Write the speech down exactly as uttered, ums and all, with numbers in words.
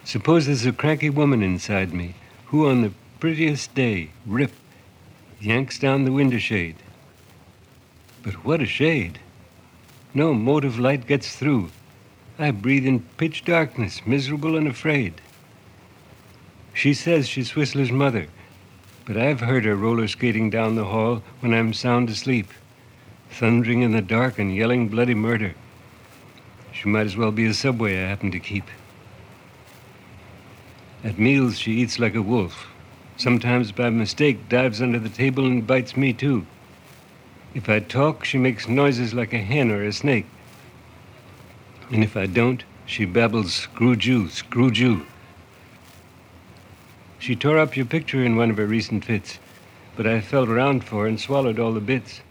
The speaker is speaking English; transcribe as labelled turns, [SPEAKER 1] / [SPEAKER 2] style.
[SPEAKER 1] Suppose there's a cranky woman inside me who on the prettiest day, rip, yanks down the window shade. But what a shade! No motive light gets through. I breathe in pitch darkness, miserable and afraid. She says she's Whistler's mother, but I've heard her roller skating down the hall when I'm sound asleep, thundering in the dark and yelling bloody murder. She might as well be a subway I happen to keep. At meals, she eats like a wolf. Sometimes by mistake dives under the table and bites me too. If I talk, she makes noises like a hen or a snake. And if I don't, she babbles, "Screw Jew, screw Jew." She tore up your picture in one of her recent fits, but I felt around for her and swallowed all the bits.